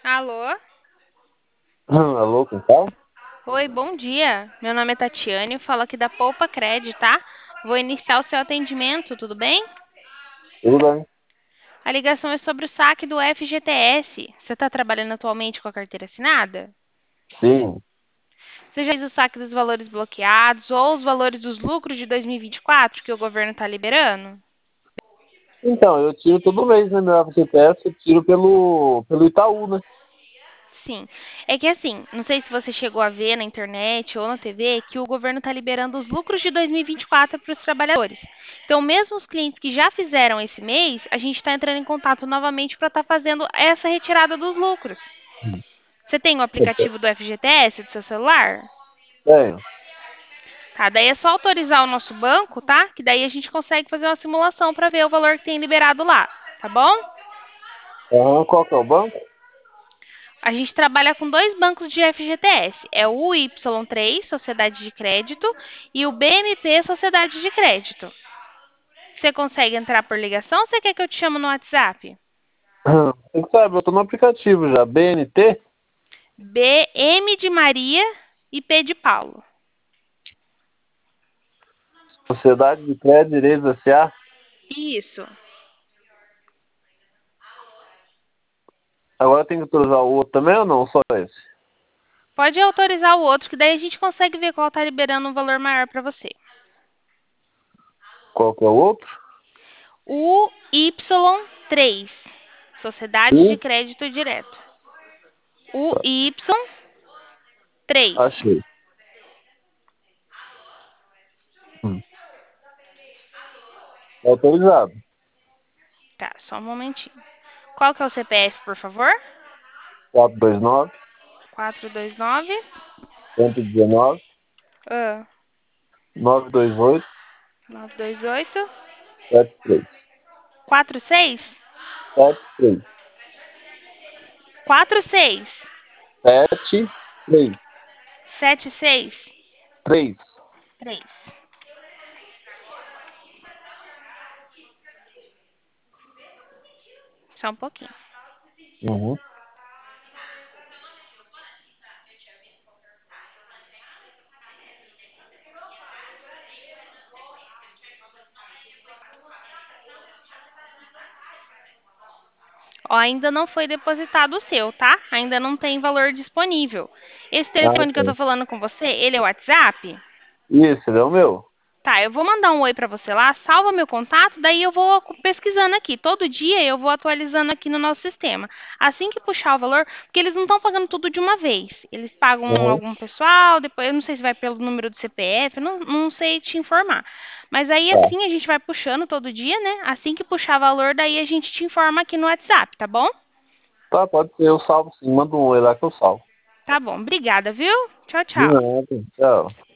Alô? Alô, com qual? Oi, bom dia. Meu nome é Tatiane, eu falo aqui da Poupa Cred, tá? Vou iniciar o seu atendimento, tudo bem? Tudo bem? A ligação é sobre o saque do FGTS. Você está trabalhando atualmente com a carteira assinada? Sim. Você já fez o saque dos valores bloqueados ou os valores dos lucros de 2024 que o governo está liberando? Então, eu tiro todo mês, né? Meu FGTS, eu tiro pelo Itaú, né? Sim. É que assim, não sei se você chegou a ver na internet ou na TV que o governo está liberando os lucros de 2024 para os trabalhadores. Então, mesmo os clientes que já fizeram esse mês, a gente está entrando em contato novamente para estar fazendo essa retirada dos lucros. Você tem o Eu aplicativo do FGTS do seu celular? tenho. Tá, daí é só autorizar o nosso banco, tá? Que daí a gente consegue fazer uma simulação para ver o valor que tem liberado lá, tá bom? Aham, qual que é o banco? A gente trabalha com dois bancos de FGTS. É o Y3, Sociedade de Crédito, e o BNT, Sociedade de Crédito. Você consegue entrar por ligação ou você quer que eu te chame no WhatsApp? Você sabe, eu tô no aplicativo já. BNT, M de Maria e P de Paulo. Sociedade de Crédito Direitos S.A. Isso. Agora tem que autorizar o outro também ou não? Só esse? Pode autorizar o outro, que daí a gente consegue ver qual está liberando um valor maior para você. Qual que é o outro? O Y3, Sociedade de E Crédito Direto. O Y3. achei. Hum. Autorizado. Tá, só um momentinho. Qual que é o CPF, por favor? 429, 429 119, ah, 928, 928 73. 46 73. 46 73. 76 3. 3. Só um pouquinho. Uhum. Ó, ainda não foi depositado o seu, tá? Ainda não tem valor disponível. Esse Ah, telefone que eu tá. tô falando com você, ele é o WhatsApp? Isso, ele é o meu. Tá, eu vou mandar um oi pra você lá, salva meu contato, daí eu vou pesquisando aqui. Todo dia eu vou atualizando aqui no nosso sistema. Assim que puxar o valor, porque eles não estão pagando tudo de uma vez. Eles pagam Uhum. algum pessoal, depois eu não sei se vai pelo número do CPF, eu não sei te informar. Mas aí Tá. assim a gente vai puxando todo dia, né? Assim que puxar valor, daí a gente te informa aqui no WhatsApp, tá bom? Tá, pode ser, eu salvo sim. Manda um oi lá que eu salvo. Tá bom, obrigada, viu? Tchau, De tchau. nada. Tchau.